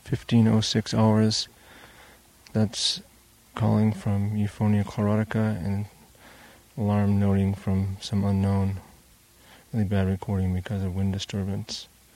15:06 hours. That's calling from Euphonia chlorotica and alarm noting from some unknown. Really bad recording because of wind disturbance.